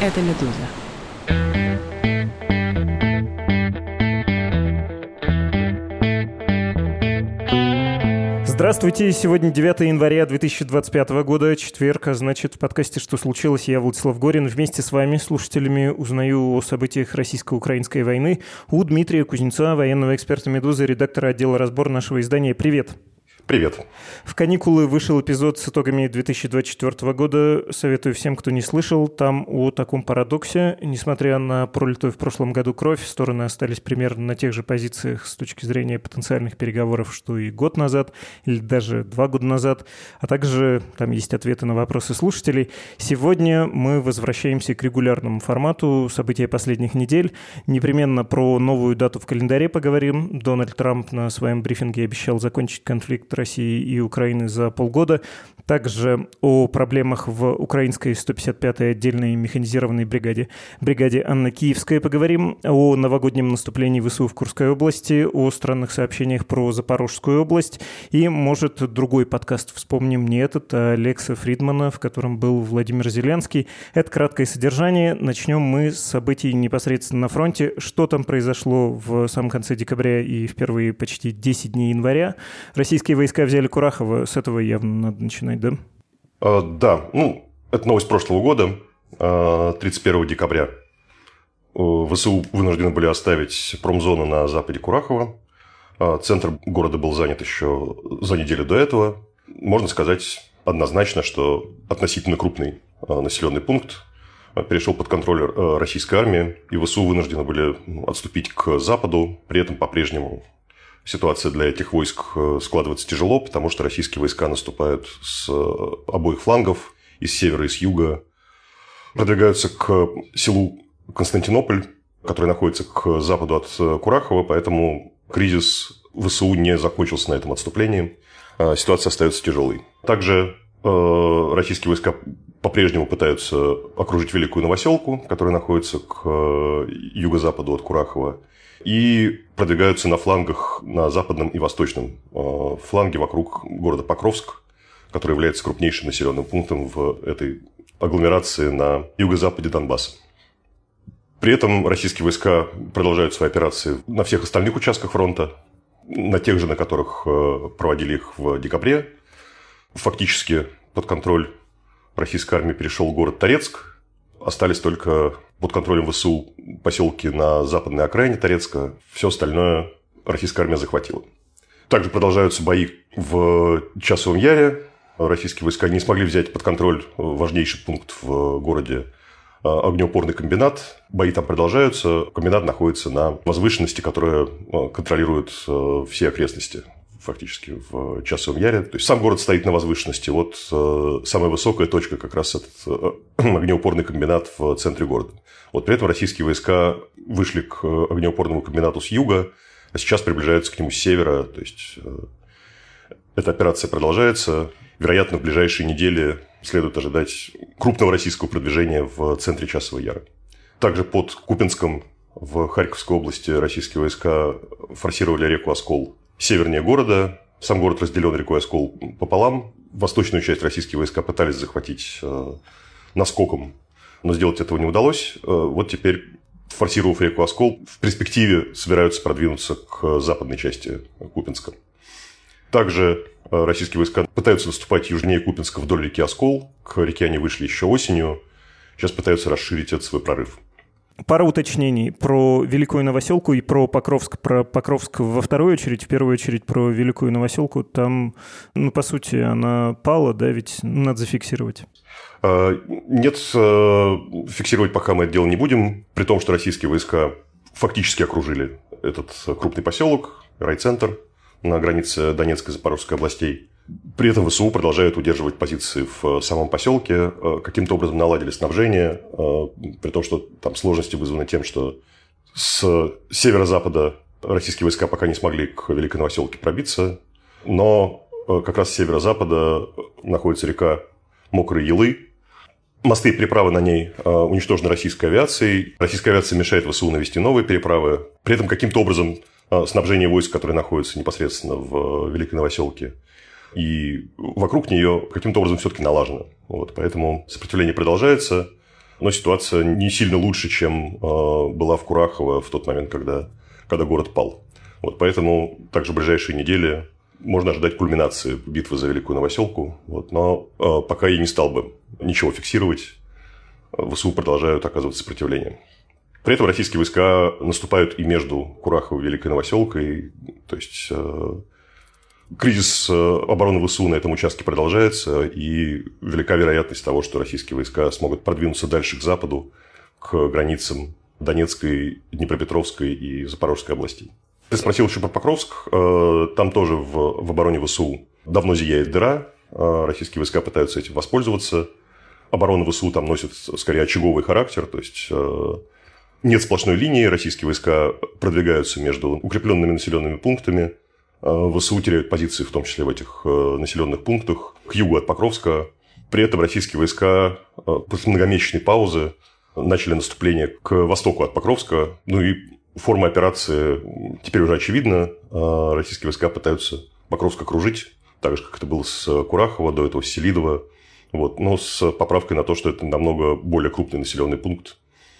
Это «Медуза». Здравствуйте, сегодня 9 января 2025 года, четверг, а значит в подкасте «Что случилось?» я, Владислав Горин, вместе с вами, слушателями, узнаю о событиях российско-украинской войны у Дмитрия Кузнеца, военного эксперта «Медузы», редактора отдела «Разбор» нашего издания. Привет! Привет. В каникулы вышел эпизод с итогами 2024 года. Советую всем, кто не слышал, там о таком парадоксе. Несмотря на пролитую в прошлом году кровь, стороны остались примерно на тех же позициях с точки зрения потенциальных переговоров, что и год назад, или даже 2 года назад. А также там есть ответы на вопросы слушателей. Сегодня мы возвращаемся к регулярному формату события последних недель. Непременно про новую дату в календаре поговорим. Дональд Трамп на своем брифинге обещал закончить конфликт России и Украины за полгода. Также о проблемах в украинской 155-й отдельной механизированной бригаде Анна Киевская поговорим, о новогоднем наступлении ВСУ в Курской области, о странных сообщениях про Запорожскую область и, может, другой подкаст вспомним, не этот, а Лекса Фридмана, в котором был Владимир Зеленский. Это краткое содержание. Начнем мы с событий непосредственно на фронте. Что там произошло в самом конце декабря и в первые почти 10 дней января? Российские войска взяли Курахово. С этого явно надо начинать, да? Да, это новость прошлого года, 31 декабря. ВСУ вынуждены были оставить промзону на западе Курахова. Центр города был занят еще за неделю до этого. Можно сказать однозначно, что относительно крупный населенный пункт перешел под контроль российской армии, и ВСУ вынуждены были отступить к западу, при этом по-прежнему ситуация для этих войск складывается тяжело, потому что российские войска наступают с обоих флангов, и с севера, и с юга. Продвигаются к селу Константинополь, который находится к западу от Курахова, поэтому кризис ВСУ не закончился на этом отступлении. Ситуация остается тяжелой. Также российские войска по-прежнему пытаются окружить Великую Новоселку, которая находится к юго-западу от Курахова, и продвигаются на флангах, на западном и восточном фланге вокруг города Покровск, который является крупнейшим населенным пунктом в этой агломерации на юго-западе Донбасса. При этом российские войска продолжают свои операции на всех остальных участках фронта, на тех же, на которых проводили их в декабре. Фактически под контроль российской армии перешел город Торецк. Остались только под контролем ВСУ поселки на западной окраине Торецка. Все остальное российская армия захватила. Также продолжаются бои в Часовом Яре. Российские войска не смогли взять под контроль важнейший пункт в городе – огнеупорный комбинат. Бои там продолжаются. Комбинат находится на возвышенности, которая контролирует все окрестности. Фактически в Часовом Яре. То есть сам город стоит на возвышенности. Вот самая высокая точка как раз этот огнеупорный комбинат в центре города. Вот при этом российские войска вышли к огнеупорному комбинату с юга, а сейчас приближаются к нему с севера. То есть эта операция продолжается. Вероятно, в ближайшие недели следует ожидать крупного российского продвижения в центре Часового Яра. Также под Купянском в Харьковской области российские войска форсировали реку Оскол севернее города. Сам город разделен рекой Оскол пополам. Восточную часть российские войска пытались захватить наскоком, но сделать этого не удалось. Вот теперь, форсировав реку Оскол, в перспективе собираются продвинуться к западной части Купянска. Также российские войска пытаются наступать южнее Купянска вдоль реки Оскол. К реке они вышли еще осенью. Сейчас пытаются расширить этот свой прорыв. Пара уточнений про Великую Новоселку и про Покровск. Про Покровск во вторую очередь, в первую очередь про Великую Новоселку. Там, по сути, она пала, да, ведь надо зафиксировать. Нет, фиксировать пока мы это дело не будем, при том, что российские войска фактически окружили этот крупный поселок, райцентр на границе Донецкой и Запорожской областей. При этом ВСУ продолжают удерживать позиции в самом поселке, каким-то образом наладили снабжение, при том, что там сложности вызваны тем, что с северо-запада российские войска пока не смогли к Великой Новоселке пробиться, но как раз с северо-запада находится река Мокрые Елы. Мосты и переправы на ней уничтожены российской авиацией. Российская авиация мешает ВСУ навести новые переправы. При этом каким-то образом снабжение войск, которые находятся непосредственно в Великой Новоселке, и вокруг нее каким-то образом все-таки налажено. Вот, поэтому сопротивление продолжается. но ситуация не сильно лучше, чем была в Курахово в тот момент, когда город пал. Вот, поэтому также в ближайшие недели можно ожидать кульминации битвы за Великую Новоселку. Вот, но пока я не стал бы ничего фиксировать. ВСУ продолжают оказывать сопротивление. При этом российские войска наступают и между Кураховой и Великой Новоселкой. То есть кризис обороны ВСУ на этом участке продолжается, и велика вероятность того, что российские войска смогут продвинуться дальше к западу, к границам Донецкой, Днепропетровской и Запорожской областей. Ты спросил еще про Покровск. Там тоже в обороне ВСУ давно зияет дыра. Российские войска пытаются этим воспользоваться. Оборона ВСУ там носит скорее очаговый характер. То есть нет сплошной линии. Российские войска продвигаются между укрепленными населенными пунктами. ВСУ теряют позиции, в том числе в этих населенных пунктах, к югу от Покровска. При этом российские войска после многомесячной паузы начали наступление к востоку от Покровска. Ну и форма операции теперь уже очевидна. Российские войска пытаются Покровск окружить, так же, как это было с Курахова, до этого с Селидова. Вот. Но с поправкой на то, что это намного более крупный населенный пункт.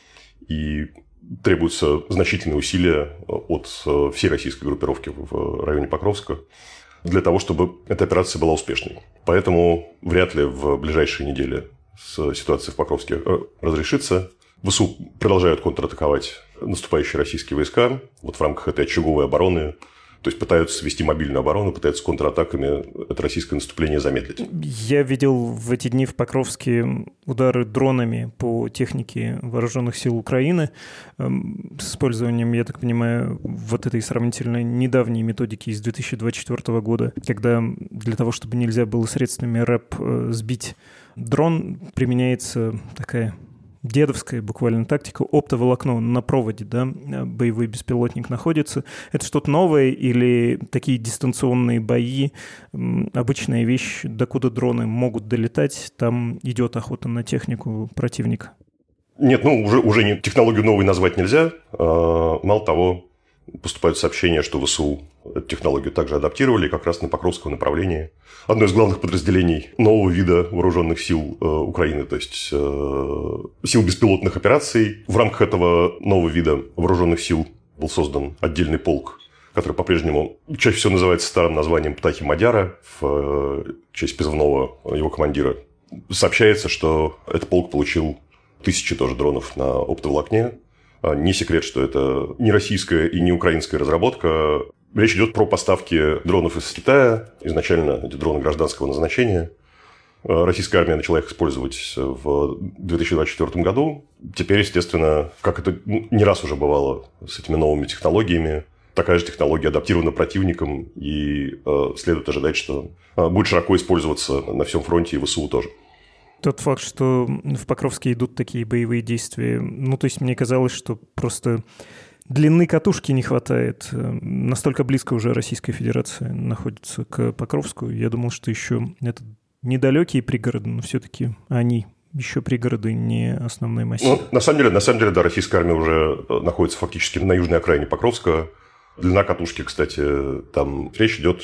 И требуются значительные усилия от всей российской группировки в районе Покровска для того, чтобы эта операция была успешной. Поэтому вряд ли в ближайшие недели ситуация в Покровске разрешится. ВСУ продолжают контратаковать наступающие российские войска вот в рамках этой очаговой обороны. То есть пытаются вести мобильную оборону, пытаются контратаками это российское наступление замедлить. Я видел в эти дни в Покровске удары дронами по технике вооруженных сил Украины с использованием, я так понимаю, вот этой сравнительно недавней методики из 2024 года, когда для того, чтобы нельзя было средствами РЭП сбить дрон, применяется такая дедовская буквально тактика, оптоволокно на проводе, да, боевой беспилотник находится. Это что-то новое или такие дистанционные бои, обычная вещь, докуда дроны могут долетать, там идет охота на технику противника? Нет, уже технологию новой назвать нельзя. Мало того, поступают сообщения, что ВСУ эту технологию также адаптировали как раз на Покровском направлении. Одно из главных подразделений нового вида вооруженных сил Украины, то есть сил беспилотных операций. В рамках этого нового вида вооруженных сил был создан отдельный полк, который по-прежнему чаще всего называется старым названием «Птахи Мадяра» в честь призывного его командира. Сообщается, что этот полк получил 1000 тоже дронов на оптоволокне. Не секрет, что это не российская и не украинская разработка. Речь идет про поставки дронов из Китая. Изначально эти дроны гражданского назначения. Российская армия начала их использовать в 2024 году. Теперь, естественно, как это не раз уже бывало с этими новыми технологиями, такая же технология адаптирована противником, и следует ожидать, что будет широко использоваться на всем фронте, и ВСУ тоже. Тот факт, что в Покровске идут такие боевые действия, то есть мне казалось, что просто длины катушки не хватает. Настолько близко уже Российская Федерация находится к Покровску. Я думал, что еще это недалекие пригороды, но все-таки они еще пригороды, не основной массив. На самом деле, да, российская армия уже находится фактически на южной окраине Покровска. Длина катушки, кстати, там речь идет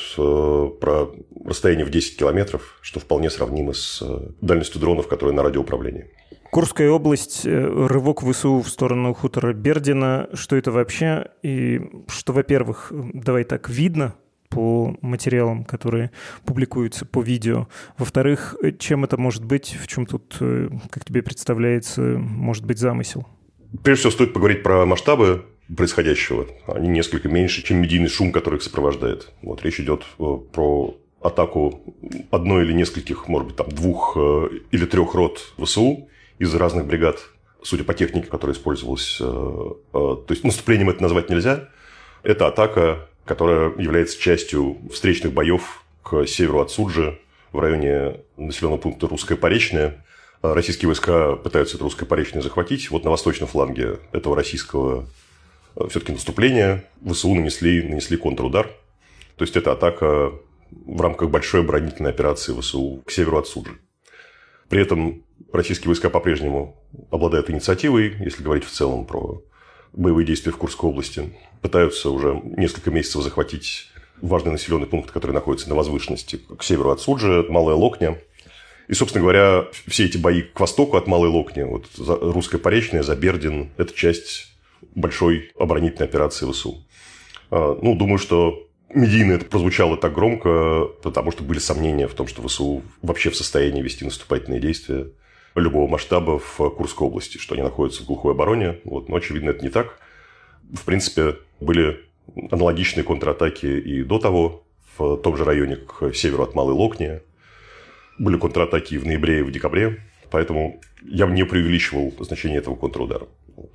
про расстояние в 10 километров, что вполне сравнимо с дальностью дронов, которые на радиоуправлении. Курская область, рывок ВСУ в сторону хутора Бердина. Что это вообще? И что, во-первых, давай так, видно по материалам, которые публикуются по видео. Во-вторых, чем это может быть? В чем тут, как тебе представляется, может быть замысел? Прежде всего, стоит поговорить про масштабы происходящего. Они несколько меньше, чем медийный шум, который их сопровождает. Вот речь идет про атаку одной или нескольких, может быть, там 2 или 3 рот ВСУ из разных бригад, судя по технике, которая использовалась. То есть наступлением это назвать нельзя. Это атака, которая является частью встречных боев к северу от Суджи в районе населенного пункта Русское Поречное. Российские войска пытаются это Русское Поречное захватить. Вот на восточном фланге этого российского все-таки наступления ВСУ нанесли контрудар. То есть это атака в рамках большой оборонительной операции ВСУ к северу от Суджи. При этом российские войска по-прежнему обладают инициативой, если говорить в целом про боевые действия в Курской области. Пытаются уже несколько месяцев захватить важный населенный пункт, который находится на возвышенности к северу от Суджи, Малая Локня. И, собственно говоря, все эти бои к востоку от Малой Локни, вот русская Поречная, Забердин, это часть большой оборонительной операции ВСУ. Ну, думаю, что медийно это прозвучало так громко, потому что были сомнения в том, что ВСУ вообще в состоянии вести наступательные действия любого масштаба в Курской области, что они находятся в глухой обороне. Вот. Но, очевидно, это не так. В принципе, были аналогичные контратаки и до того в том же районе к северу от Малой Локни. Были контратаки и в ноябре, и в декабре. Поэтому я бы не преувеличивал значение этого контрудара. Вот.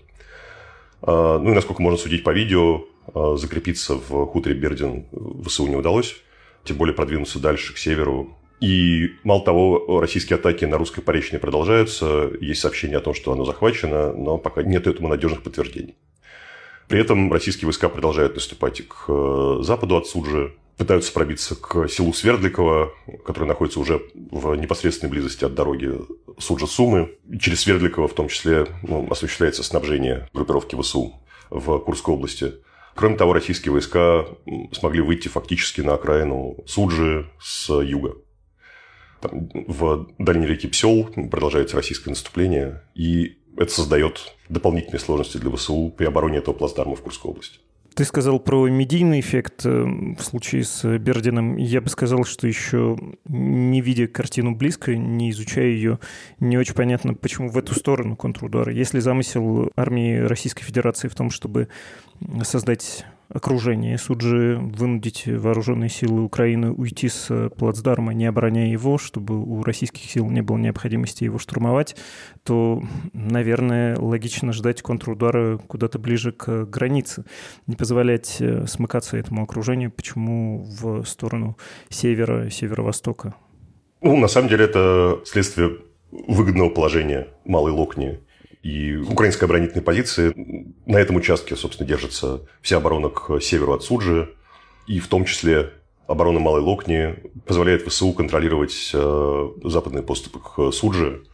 Ну и, насколько можно судить по видео, закрепиться в хуторе Бердин ВСУ не удалось. Тем более продвинуться дальше, к северу. И, мало того, российские атаки на русской Поречной продолжаются. Есть сообщение о том, что оно захвачено, но пока нет этому надежных подтверждений. При этом российские войска продолжают наступать к западу от Суджи, пытаются пробиться к селу Свердликово, которое находится уже в непосредственной близости от дороги Суджа-Сумы. Через Свердликово в том числе осуществляется снабжение группировки ВСУ в Курской области. Кроме того, российские войска смогли выйти фактически на окраину Суджи с юга. Там, в дальней реке Псел продолжается российское наступление, и это создает дополнительные сложности для ВСУ при обороне этого плацдарма в Курской области. Ты сказал про медийный эффект в случае с Бердиным. Я бы сказал, что еще не видя картину близко, не изучая ее, не очень понятно, почему в эту сторону контрудар. Если замысел армии Российской Федерации в том, чтобы создать окружение Суджи, вынудить вооруженные силы Украины уйти с плацдарма, не обороняя его, чтобы у российских сил не было необходимости его штурмовать, то, наверное, логично ждать контрудара куда-то ближе к границе. Не позволять смыкаться этому окружению. Почему в сторону севера, северо-востока? Ну, на самом деле, это следствие выгодного положения Малой Локни и украинской оборонительной позиции. На этом участке, собственно, держится вся оборона к северу от Суджи. И в том числе оборона Малой Локни позволяет ВСУ контролировать западные подступы к Суджи.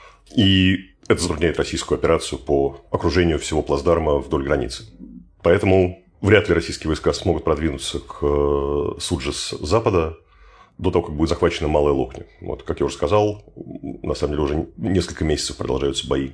И это затрудняет российскую операцию по окружению всего плацдарма вдоль границы. Поэтому вряд ли российские войска смогут продвинуться к Суджи с запада до того, как будет захвачена Малая Локня. Вот, как я уже сказал, на самом деле уже несколько месяцев продолжаются бои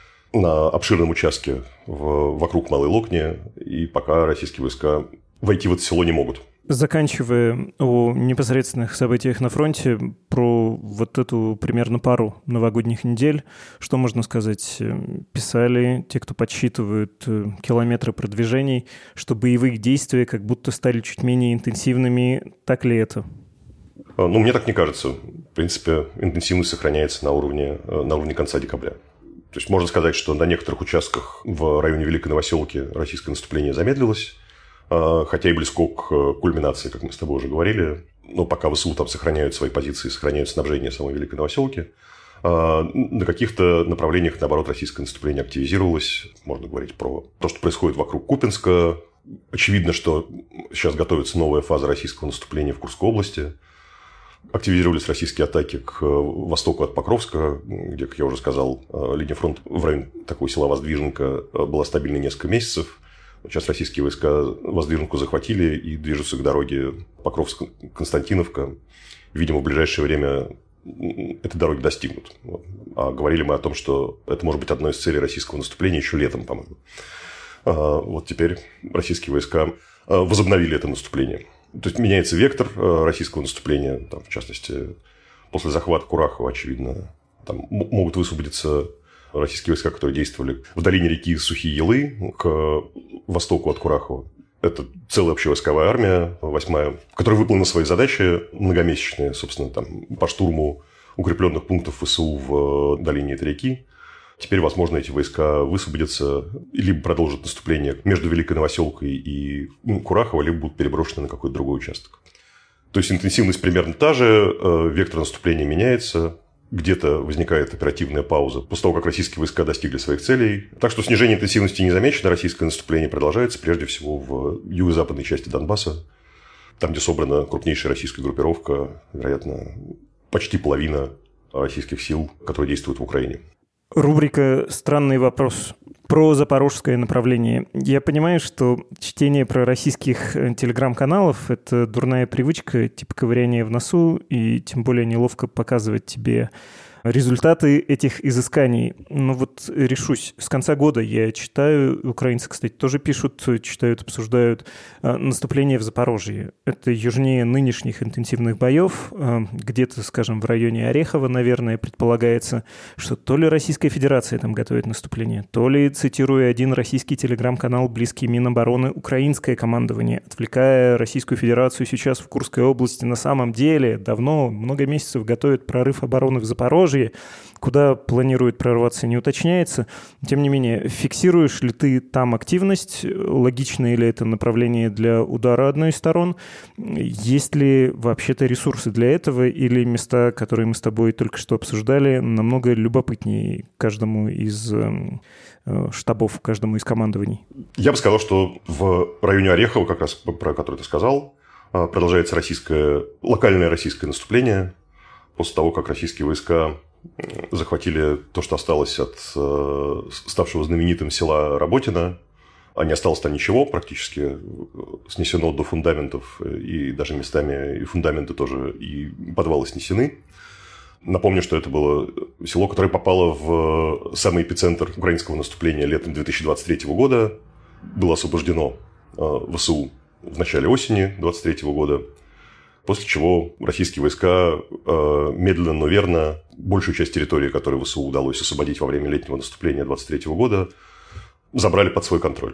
на обширном участке вокруг Малой Локни, и пока российские войска войти в это село не могут. Заканчивая о непосредственных событиях на фронте, про вот эту примерно пару новогодних недель, что можно сказать? Писали те, кто подсчитывают километры продвижений, что боевые действия как будто стали чуть менее интенсивными. Так ли это? Ну, мне так не кажется. В принципе, интенсивность сохраняется на уровне конца декабря. То есть можно сказать, что на некоторых участках в районе Великой Новоселки российское наступление замедлилось, хотя и близко к кульминации, как мы с тобой уже говорили. Но пока ВСУ там сохраняют свои позиции, сохраняют снабжение самой Великой Новоселки, на каких-то направлениях, наоборот, российское наступление активизировалось. Можно говорить про то, что происходит вокруг Купянска. Очевидно, что сейчас готовится новая фаза российского наступления в Курской области. Активизировались российские атаки к востоку от Покровска, где, как я уже сказал, линия фронта в районе такого села Воздвиженка была стабильной несколько месяцев. Сейчас российские войска Воздвиженку захватили и движутся к дороге Покровск-Константиновка. Видимо, в ближайшее время этой дороги достигнут. А говорили мы о том, что это может быть одной из целей российского наступления еще летом, по-моему. Вот теперь российские войска возобновили это наступление. То есть меняется вектор российского наступления, там, в частности, после захвата Курахова, очевидно, там могут высвободиться российские войска, которые действовали в долине реки Сухие Елы к востоку от Курахова. Это целая общевойсковая армия, 8-я, которая выполнила свои задачи многомесячные, собственно, там, по штурму укрепленных пунктов ВСУ в долине этой реки. Теперь, возможно, эти войска высвободятся, либо продолжат наступление между Великой Новоселкой и Курахово, либо будут переброшены на какой-то другой участок. То есть интенсивность примерно та же, вектор наступления меняется, где-то возникает оперативная пауза после того, как российские войска достигли своих целей. Так что снижение интенсивности не замечено, российское наступление продолжается прежде всего в юго-западной части Донбасса, там, где собрана крупнейшая российская группировка, вероятно, почти половина российских сил, которые действуют в Украине. Рубрика «Странный вопрос». Про запорожское направление. Я понимаю, что чтение пророссийских телеграм-каналов — это дурная привычка, типа ковыряния в носу, и тем более неловко показывать тебе результаты этих изысканий. Но вот решусь. С конца года я читаю, украинцы, кстати, тоже пишут, читают, обсуждают наступление в Запорожье. Это южнее нынешних интенсивных боев. Где-то, скажем, в районе Орехова, наверное, предполагается, что то ли Российская Федерация там готовит наступление, то ли, цитируя один российский телеграм-канал, близкий Минобороны, украинское командование, отвлекая Российскую Федерацию сейчас в Курской области, на самом деле давно, много месяцев готовит прорыв обороны в Запорожье, куда планирует прорваться, не уточняется. Тем не менее, фиксируешь ли ты там активность? Логично ли это направление для удара одной из сторон? Есть ли вообще-то ресурсы для этого? Или места, которые мы с тобой только что обсуждали, намного любопытнее каждому из штабов, каждому из командований? Я бы сказал, что в районе Орехова, как раз про который ты сказал, продолжается локальное российское наступление после того, как российские войска захватили то, что осталось от ставшего знаменитым села Работино. А не осталось там ничего, практически снесено до фундаментов, и даже местами и фундаменты тоже, и подвалы снесены. Напомню, что это было село, которое попало в самый эпицентр украинского наступления летом 2023 года. Было освобождено ВСУ в начале осени 2023 года. После чего российские войска медленно, но верно большую часть территории, которую ВСУ удалось освободить во время летнего наступления 2023 года, забрали под свой контроль.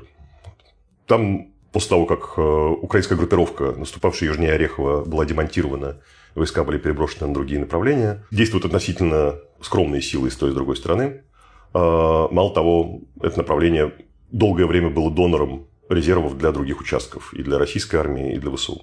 Там, после того, как украинская группировка, наступавшая южнее Орехова, была демонтирована, войска были переброшены на другие направления, действуют относительно скромные силы и с той, и с другой стороны. Мало того, это направление долгое время было донором резервов для других участков, и для российской армии, и для ВСУ.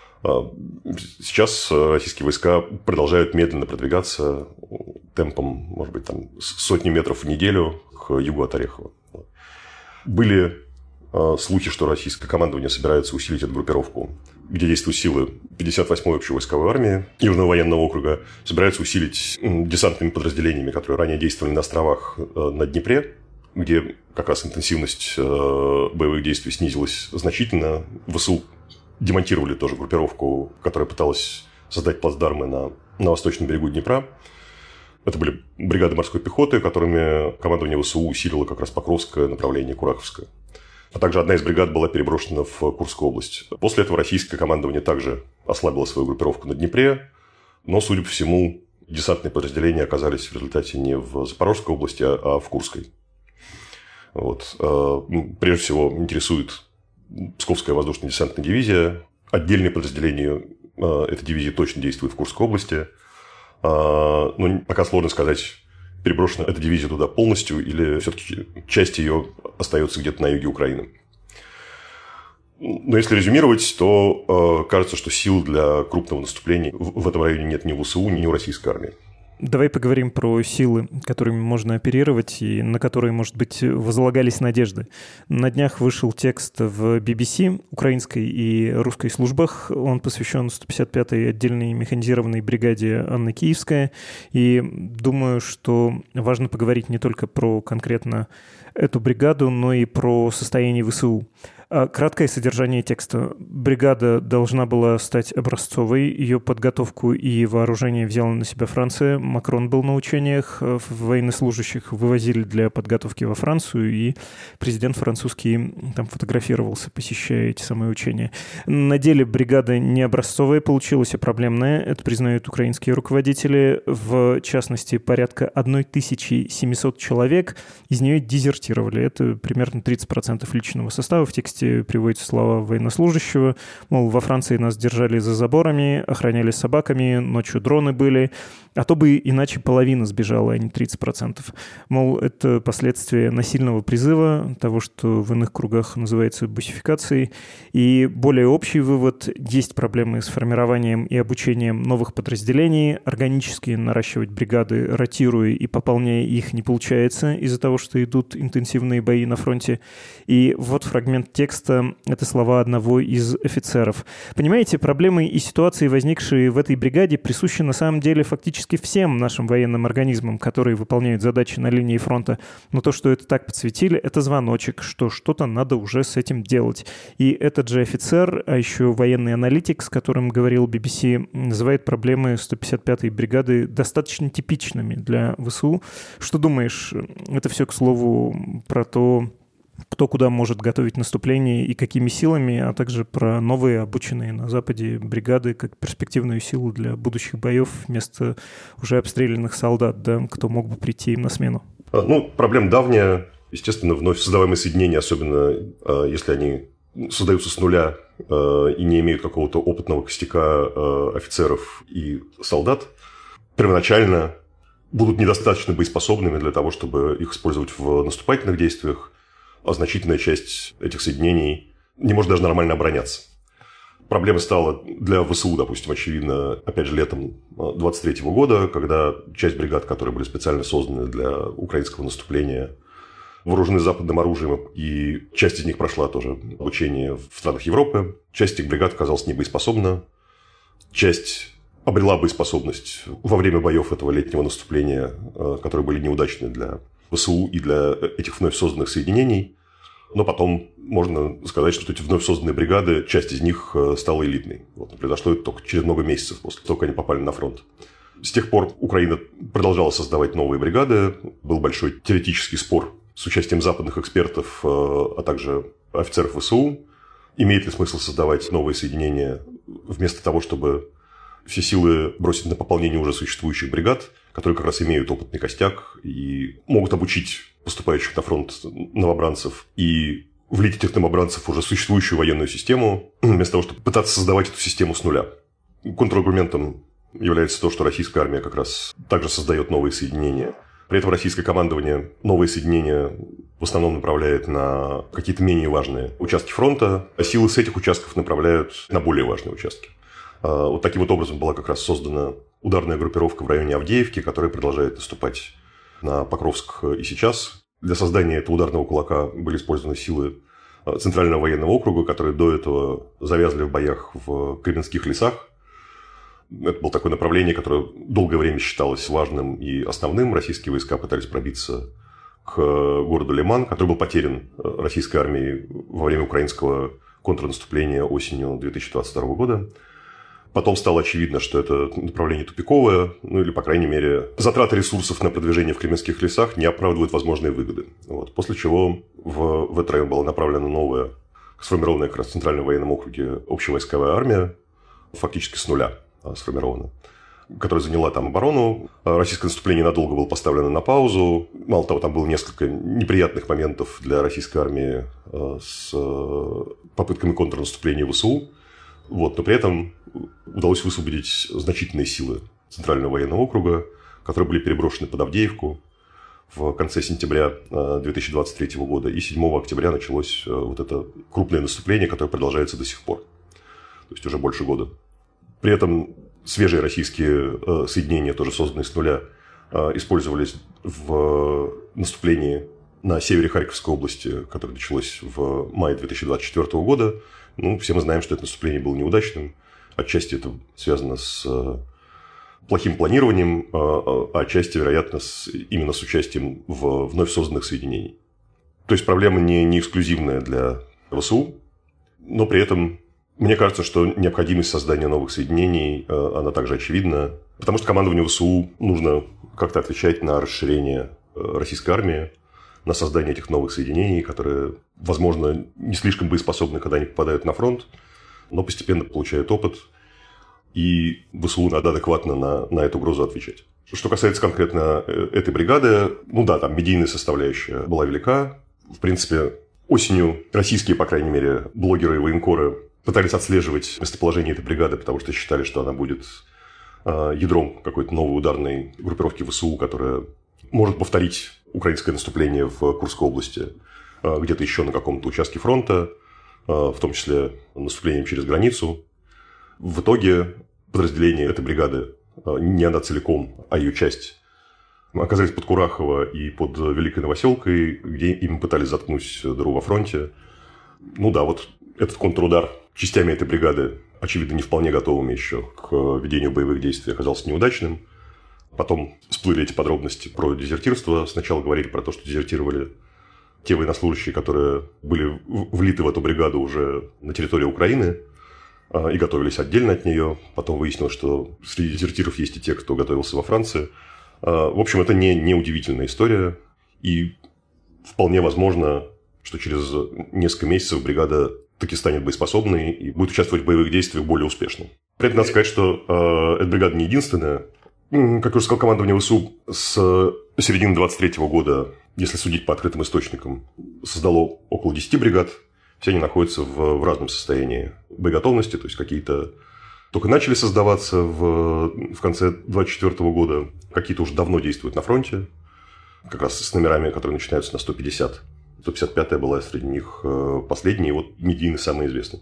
Сейчас российские войска продолжают медленно продвигаться темпом, может быть, там, сотни метров в неделю к югу от Орехова. Были слухи, что российское командование собирается усилить эту группировку, где действуют силы 58-й общевойсковой армии Южного военного округа, собираются усилить десантными подразделениями, которые ранее действовали на островах на Днепре, где как раз интенсивность боевых действий снизилась значительно. ВСУ демонтировали тоже группировку, которая пыталась создать плацдармы на восточном берегу Днепра. Это были бригады морской пехоты, которыми командование ВСУ усилило как раз Покровское направление, Кураховское. А также одна из бригад была переброшена в Курскую область. После этого российское командование также ослабило свою группировку на Днепре, но, судя по всему, десантные подразделения оказались в результате не в Запорожской области, а в Курской. Вот. Прежде всего интересует Псковская воздушно-десантная дивизия. Отдельные подразделения этой дивизии точно действуют в Курской области. Но пока сложно сказать, переброшена эта дивизия туда полностью или все-таки часть ее остается где-то на юге Украины. Но если резюмировать, то кажется, что сил для крупного наступления в этом районе нет ни у ВСУ, ни у российской армии. Давай поговорим про силы, которыми можно оперировать и на которые, может быть, возлагались надежды. На днях вышел текст в BBC, украинской и русской службах. Он посвящен 155-й отдельной механизированной бригаде Анна Киевская. И думаю, что важно поговорить не только про конкретно эту бригаду, но и про состояние ВСУ. Краткое содержание текста. Бригада должна была стать образцовой. Ее подготовку и вооружение взяла на себя Франция. Макрон был на учениях. Военнослужащих вывозили для подготовки во Францию, и президент французский там фотографировался, посещая эти самые учения. На деле бригада не образцовая получилась, а проблемная. Это признают украинские руководители. В частности, порядка 1700 человек из нее дезертировали. Это примерно 30% личного состава. В тексте приводятся слова военнослужащего. Мол, во Франции нас держали за заборами, охраняли собаками, ночью дроны были. А то бы иначе половина сбежала, а не 30%. Мол, это последствия насильного призыва, того, что в иных кругах называется бусификацией. И более общий вывод – есть проблемы с формированием и обучением новых подразделений. Органически наращивать бригады, ротируя и пополняя их, не получается из-за того, что идут интенсивные бои на фронте. И вот фрагмент текста, контекста это слова одного из офицеров. Понимаете, проблемы и ситуации, возникшие в этой бригаде, присущи на самом деле фактически всем нашим военным организмам, которые выполняют задачи на линии фронта. Но то, что это так подсветили, это звоночек, что что-то надо уже с этим делать. И этот же офицер, а еще военный аналитик, с которым говорил BBC, называет проблемы 155-й бригады достаточно типичными для ВСУ. Что думаешь? Это все, к слову, про то, кто куда может готовить наступление и какими силами, а также про новые обученные на Западе бригады как перспективную силу для будущих боев вместо уже обстрелянных солдат, да, кто мог бы прийти им на смену. Проблема давняя. Естественно, вновь создаваемые соединения, особенно если они создаются с нуля и не имеют какого-то опытного костяка офицеров и солдат, первоначально будут недостаточно боеспособными для того, чтобы их использовать в наступательных действиях, а значительная часть этих соединений не может даже нормально обороняться. Проблема стала для ВСУ, допустим, очевидно, опять же, летом 23 года, когда часть бригад, которые были специально созданы для украинского наступления, вооружены западным оружием, и часть из них прошла тоже обучение в странах Европы. Часть этих бригад оказалась небоеспособна. Часть обрела боеспособность во время боев этого летнего наступления, которые были неудачны для ВСУ и для этих вновь созданных соединений. Но потом можно сказать, что эти вновь созданные бригады, часть из них стала элитной. Произошло это только через много месяцев после того, как они попали на фронт. С тех пор Украина продолжала создавать новые бригады. Был большой теоретический спор с участием западных экспертов, а также офицеров ВСУ. Имеет ли смысл создавать новые соединения вместо того, чтобы все силы бросить на пополнение уже существующих бригад, которые как раз имеют опытный костяк и могут обучить поступающих на фронт новобранцев и влить этих новобранцев в уже существующую военную систему, вместо того, чтобы пытаться создавать эту систему с нуля. Контраргументом является то, что российская армия как раз также создает новые соединения. При этом российское командование новые соединения в основном направляет на какие-то менее важные участки фронта, а силы с этих участков направляют на более важные участки. Вот таким вот образом была как раз создана ударная группировка в районе Авдеевки, которая продолжает наступать на Покровск и сейчас. Для создания этого ударного кулака были использованы силы Центрального военного округа, которые до этого завязли в боях в Кременских лесах. Это было такое направление, которое долгое время считалось важным и основным. Российские войска пытались пробиться к городу Лиман, который был потерян российской армией во время украинского контрнаступления осенью 2022 года. Потом стало очевидно, что это направление тупиковое, или, по крайней мере, затраты ресурсов на продвижение в Кременских лесах не оправдывают возможные выгоды. После чего в этот район была направлена новая, сформированная как раз в Центральном военном округе общевойсковая армия, фактически с нуля сформирована, которая заняла там оборону. Российское наступление надолго было поставлено на паузу. Мало того, там было несколько неприятных моментов для российской армии с попытками контрнаступления ВСУ. Но при этом удалось высвободить значительные силы Центрального военного округа, которые были переброшены под Авдеевку в конце сентября 2023 года. И 7 октября началось это крупное наступление, которое продолжается до сих пор. То есть уже больше года. При этом свежие российские соединения, тоже созданные с нуля, использовались в наступлении на севере Харьковской области, которое началось в мае 2024 года. Все мы знаем, что это наступление было неудачным. Отчасти это связано с плохим планированием, а отчасти, вероятно, именно с участием в вновь созданных соединений. То есть проблема не эксклюзивная для ВСУ, но при этом мне кажется, что необходимость создания новых соединений, она также очевидна, потому что командованию ВСУ нужно как-то отвечать на расширение российской армии, на создание этих новых соединений, которые, возможно, не слишком боеспособны, когда они попадают на фронт, но постепенно получают опыт, и ВСУ надо адекватно на эту угрозу отвечать. Что касается конкретно этой бригады, там медийная составляющая была велика. В принципе, осенью российские, по крайней мере, блогеры и военкоры пытались отслеживать местоположение этой бригады, потому что считали, что она будет ядром какой-то новой ударной группировки ВСУ, которая может повторить украинское наступление в Курской области, где-то еще на каком-то участке фронта, в том числе наступлением через границу. В итоге подразделения этой бригады, не она целиком, а ее часть, оказались под Курахово и под Великой Новоселкой, где им пытались заткнуть дыру во фронте. Ну да, вот этот контрудар частями этой бригады, очевидно, не вполне готовыми еще к ведению боевых действий, оказался неудачным. Потом всплыли эти подробности про дезертирство. Сначала говорили про то, что дезертировали те военнослужащие, которые были влиты в эту бригаду уже на территории Украины и готовились отдельно от нее. Потом выяснилось, что среди дезертиров есть и те, кто готовился во Франции. В общем, это не удивительная история. И вполне возможно, что через несколько месяцев бригада таки станет боеспособной и будет участвовать в боевых действиях более успешно. При этом надо сказать, что эта бригада не единственная. Как я уже сказал, командование ВСУ с середины 23 года, если судить по открытым источникам, создало около 10 бригад. Все они находятся в разном состоянии боеготовности, то есть какие-то только начали создаваться в конце 24 года, какие-то уже давно действуют на фронте, как раз с номерами, которые начинаются на 150. 155-я была среди них последняя, и вот медийный самый известный.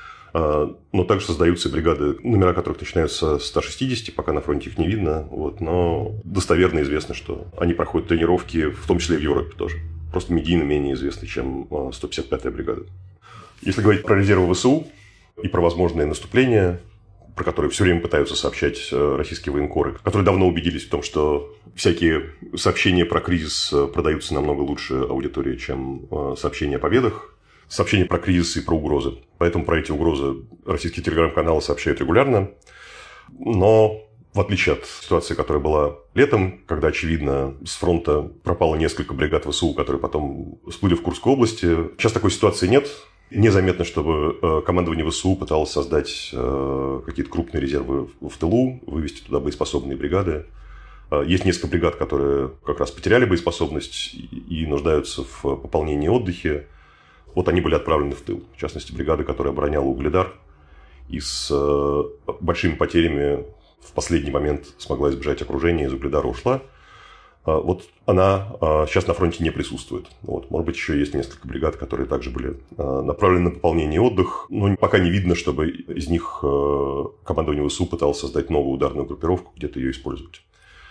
Но также создаются бригады, номера которых начинаются с 160, пока на фронте их не видно. Вот, но достоверно известно, что они проходят тренировки, в том числе и в Европе тоже. Просто медийно менее известны, чем 155-я бригада. Если говорить про резервы ВСУ и про возможные наступления, про которые все время пытаются сообщать российские военкоры, которые давно убедились в том, что всякие сообщения про кризис продаются намного лучше аудитории, чем сообщения о победах. Сообщения про кризисы и про угрозы. Поэтому про эти угрозы российские телеграм-каналы сообщают регулярно. Но в отличие от ситуации, которая была летом, когда, очевидно, с фронта пропало несколько бригад ВСУ, которые потом всплыли в Курской области, сейчас такой ситуации нет. Незаметно, чтобы командование ВСУ пыталось создать какие-то крупные резервы в тылу, вывести туда боеспособные бригады. Есть несколько бригад, которые как раз потеряли боеспособность и нуждаются в пополнении и отдыхе. Вот они были отправлены в тыл. В частности, бригада, которая обороняла Угледар и с большими потерями в последний момент смогла избежать окружения, из Угледара ушла. Вот она сейчас на фронте не присутствует. Вот. Может быть, еще есть несколько бригад, которые также были направлены на пополнение и отдых. Но пока не видно, чтобы из них командование ВСУ пыталось создать новую ударную группировку, где-то ее использовать.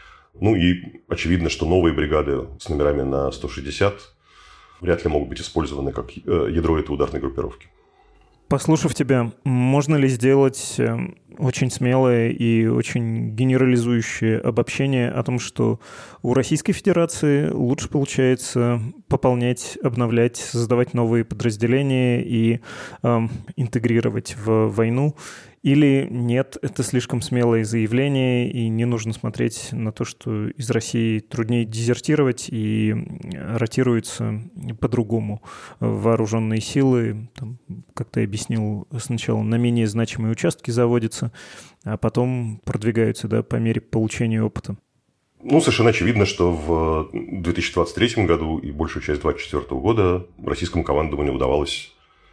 Ну и очевидно, что новые бригады с номерами на 160 вряд ли могут быть использованы как ядро этой ударной группировки. Послушав тебя, можно ли сделать очень смелое и очень генерализующее обобщение о том, что у Российской Федерации лучше получается пополнять, обновлять, создавать новые подразделения и интегрировать в войну? Или нет, это слишком смелое заявление, и не нужно смотреть на то, что из России труднее дезертировать и ротируются по-другому вооруженные силы, там, как ты объяснил, сначала на менее значимые участки заводятся, а потом продвигаются, да, по мере получения опыта? Ну, совершенно очевидно, что в 2023 году и большую часть 2024 года российскому командованию удавалось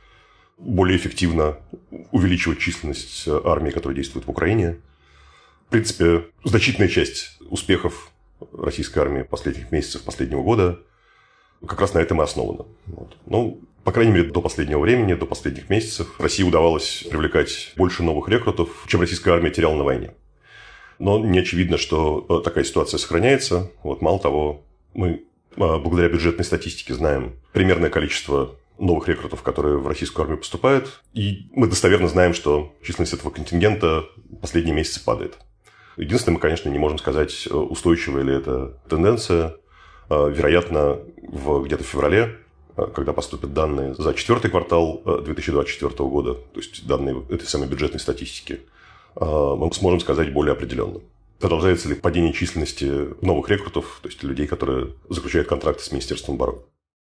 более эффективно увеличивать численность армии, которая действует в Украине. В принципе, значительная часть успехов российской армии последних месяцев, последнего года как раз на этом и основана. Вот. Ну, по крайней мере, до последнего времени, до последних месяцев России удавалось привлекать больше новых рекрутов, чем российская армия теряла на войне. Но не очевидно, что такая ситуация сохраняется. Вот, мало того, мы благодаря бюджетной статистике знаем примерное количество новых рекрутов, которые в российскую армию поступают. И мы достоверно знаем, что численность этого контингента в последние месяцы падает. Единственное, мы, конечно, не можем сказать, устойчивая ли эта тенденция. Вероятно, где-то в феврале, когда поступят данные за четвертый квартал 2024 года, то есть данные этой самой бюджетной статистики, мы сможем сказать более определенно. Продолжается ли падение численности новых рекрутов, то есть людей, которые заключают контракты с Министерством обороны.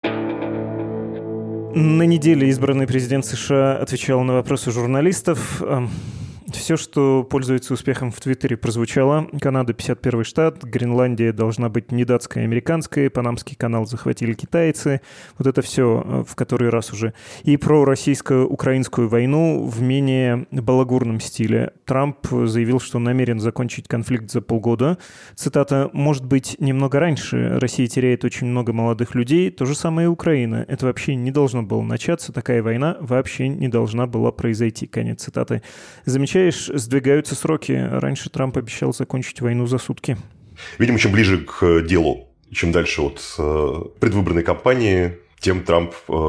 На неделе избранный президент США отвечал на вопросы журналистов. Все, что пользуется успехом в Твиттере, прозвучало. Канада — 51-й штат, Гренландия должна быть не датская, а американская, Панамский канал захватили китайцы. Вот это все в который раз уже. И про российско-украинскую войну в менее балагурном стиле. Трамп заявил, что намерен закончить конфликт за полгода. Цитата: «Может быть, немного раньше. Россия теряет очень много молодых людей. То же самое и Украина. Это вообще не должно было начаться. Такая война вообще не должна была произойти». Конец цитаты. Замечательно. Сдвигаются сроки. Раньше Трамп обещал закончить войну за сутки. Видимо, чем ближе к делу, чем дальше от предвыборной кампании, тем Трамп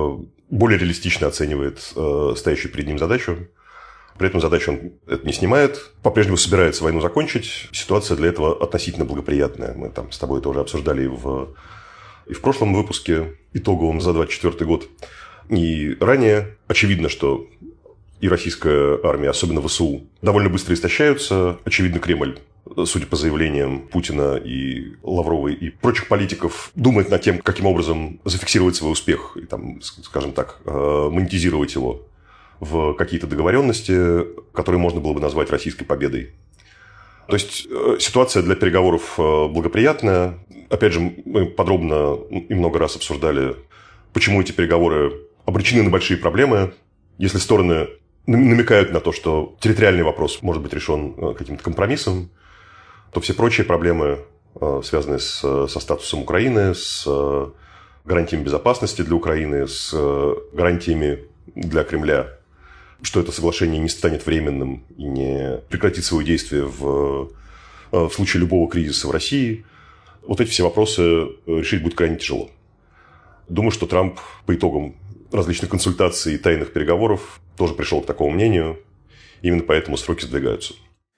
более реалистично оценивает стоящую перед ним задачу. При этом задачу он это не снимает, по-прежнему собирается войну закончить. Ситуация для этого относительно благоприятная. Мы там с тобой это уже обсуждали и в прошлом выпуске итоговом за 2024 год. И ранее очевидно, что и российская армия, особенно ВСУ, довольно быстро истощаются. Очевидно, Кремль, судя по заявлениям Путина и Лаврова и прочих политиков, думает над тем, каким образом зафиксировать свой успех и, там, скажем так, монетизировать его в какие-то договоренности, которые можно было бы назвать российской победой. То есть ситуация для переговоров благоприятная. Опять же, мы подробно и много раз обсуждали, почему эти переговоры обречены на большие проблемы. Если стороны намекают на то, что территориальный вопрос может быть решен каким-то компромиссом, то все прочие проблемы, связанные со статусом Украины, с гарантиями безопасности для Украины, с гарантиями для Кремля, что это соглашение не станет временным и не прекратит свое действие в случае любого кризиса в России, вот эти все вопросы решить будет крайне тяжело. Думаю, что Трамп по итогам различных консультаций и тайных переговоров тоже пришел к такому мнению. Именно поэтому сроки сдвигаются.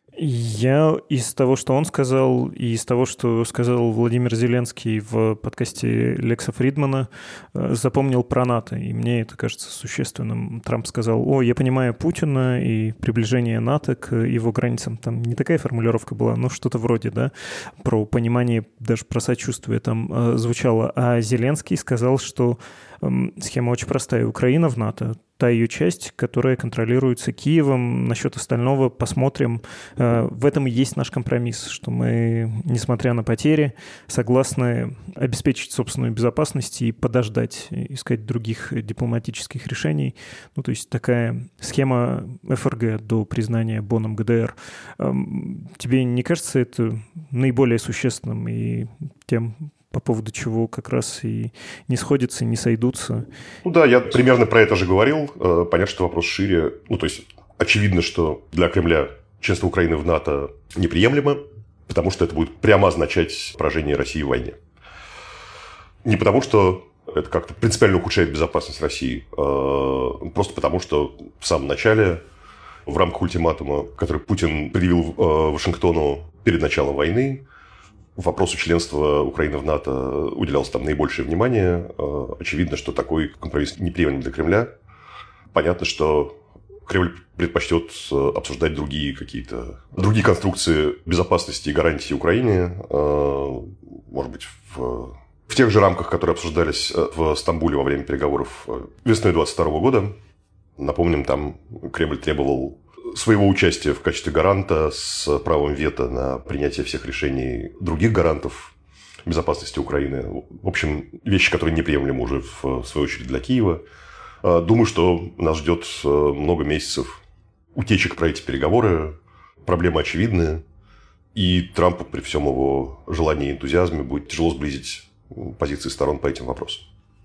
Я из того, что он сказал, и из того, что сказал Владимир Зеленский в подкасте Лекса Фридмана, запомнил про НАТО, и мне это кажется существенным. Трамп сказал: я понимаю Путина и приближение НАТО к его границам. Там не такая формулировка была, но что-то вроде, да, про понимание, даже про сочувствие там звучало. А Зеленский сказал, что схема очень простая. Украина в НАТО — та ее часть, которая контролируется Киевом. Насчет остального посмотрим. В этом и есть наш компромисс, что мы, несмотря на потери, согласны обеспечить собственную безопасность и подождать, искать других дипломатических решений. Ну, то есть такая схема ФРГ до признания Боном ГДР. Тебе не кажется это наиболее существенным и тем, по поводу чего как раз и не сходятся, не сойдутся? Ну да, я примерно про это же говорил. Понятно, что вопрос шире. Ну, то есть, очевидно, что для Кремля членство Украины в НАТО неприемлемо, потому что это будет прямо означать поражение России в войне. Не потому, что это как-то принципиально ухудшает безопасность России, просто потому, что в самом начале, в рамках ультиматума, который Путин предъявил Вашингтону перед началом войны, вопросу членства Украины в НАТО уделялось там наибольшее внимание. Очевидно, что такой компромисс неприемлем для Кремля. Понятно, что Кремль предпочтет обсуждать другие конструкции безопасности и гарантии Украине. Может быть, в тех же рамках, которые обсуждались в Стамбуле во время переговоров весной 2022 года. Напомним, там Кремль требовал своего участия в качестве гаранта с правом вето на принятие всех решений других гарантов безопасности Украины. В общем, вещи, которые неприемлемы уже в свою очередь для Киева. Думаю, что нас ждет много месяцев утечек про эти переговоры. Проблемы очевидны. И Трампу при всем его желании и энтузиазме будет тяжело сблизить позиции сторон по этим вопросам.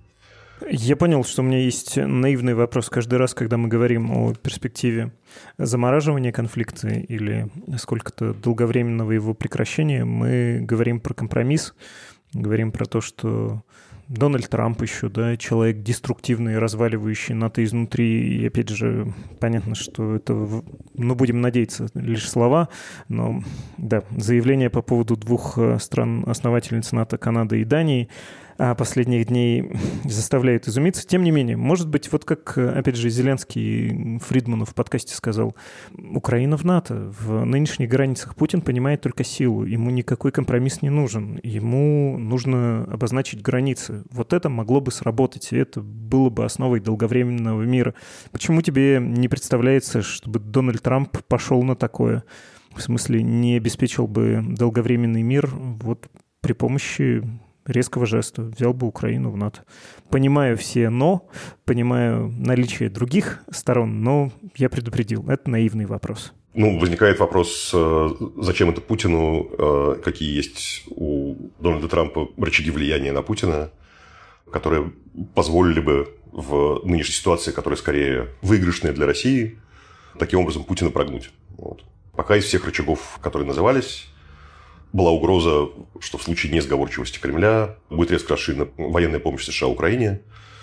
Я понял, что у меня есть наивный вопрос каждый раз, когда мы говорим о перспективе замораживания конфликта или сколько-то долговременного его прекращения. Мы говорим про компромисс, говорим про то, что Дональд Трамп еще, да, человек деструктивный, разваливающий НАТО изнутри. И опять же, понятно, что это, будем надеяться, лишь слова, но да, заявление по поводу двух стран-основательниц НАТО, Канады и Дании, последних дней заставляют изумиться. Тем не менее, может быть, вот как, опять же, Зеленский Фридману в подкасте сказал, Украина в НАТО. В нынешних границах Путин понимает только силу. Ему никакой компромисс не нужен. Ему нужно обозначить границы. Вот это могло бы сработать, и это было бы основой долговременного мира. Почему тебе не представляется, чтобы Дональд Трамп пошел на такое? В смысле, не обеспечил бы долговременный мир вот при помощи резкого жеста, взял бы Украину в НАТО. Понимаю все «но», понимаю наличие других сторон, но я предупредил, это наивный вопрос. Возникает вопрос, зачем это Путину, какие есть у Дональда Трампа рычаги влияния на Путина, которые позволили бы в нынешней ситуации, которая скорее выигрышная для России, таким образом Путина прогнуть. Вот. Пока из всех рычагов, которые назывались, была угроза, что в случае несговорчивости Кремля будет резко расширена военная помощь США Украине.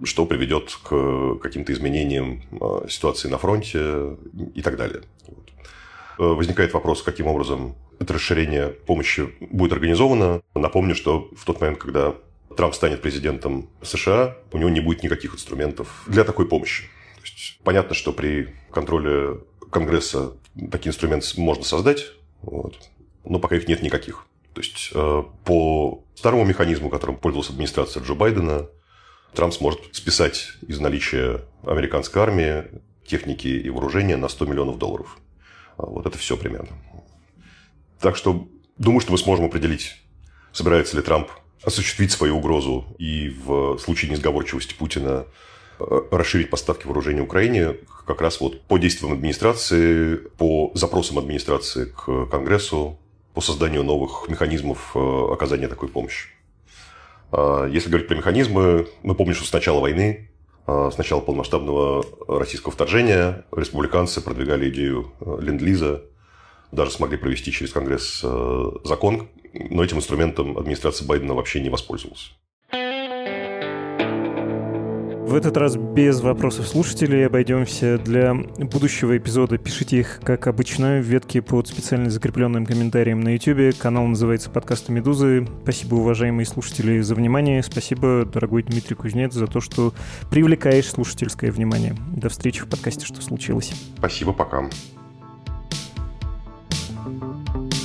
что приведет к каким-то изменениям ситуации на фронте и так далее. Возникает вопрос, каким образом это расширение помощи будет организовано. Напомню, что в тот момент, когда Трамп станет президентом США, у него не будет никаких инструментов для такой помощи. То есть, понятно, что при контроле Конгресса такие инструменты можно создать, но пока их нет никаких. То есть, по старому механизму, которым пользовалась администрация Джо Байдена, Трамп сможет списать из наличия американской армии техники и вооружения на $100 миллионов. Вот это все примерно. Так что думаю, что мы сможем определить, собирается ли Трамп осуществить свою угрозу и в случае несговорчивости Путина расширить поставки вооружения Украине как раз вот по действиям администрации, по запросам администрации к Конгрессу, по созданию новых механизмов оказания такой помощи. Если говорить про механизмы, мы помним, что с начала войны, с начала полномасштабного российского вторжения республиканцы продвигали идею ленд-лиза, даже смогли провести через Конгресс закон, но этим инструментом администрация Байдена вообще не воспользовалась. В этот раз без вопросов слушателей обойдемся. Для будущего эпизода пишите их, как обычно, в ветке под специально закрепленным комментарием на YouTube. Канал называется «Подкасты Медузы». Спасибо, уважаемые слушатели, за внимание. Спасибо, дорогой Дмитрий Кузнец, за то, что привлекаешь слушательское внимание. До встречи в подкасте «Что случилось?». Спасибо, пока.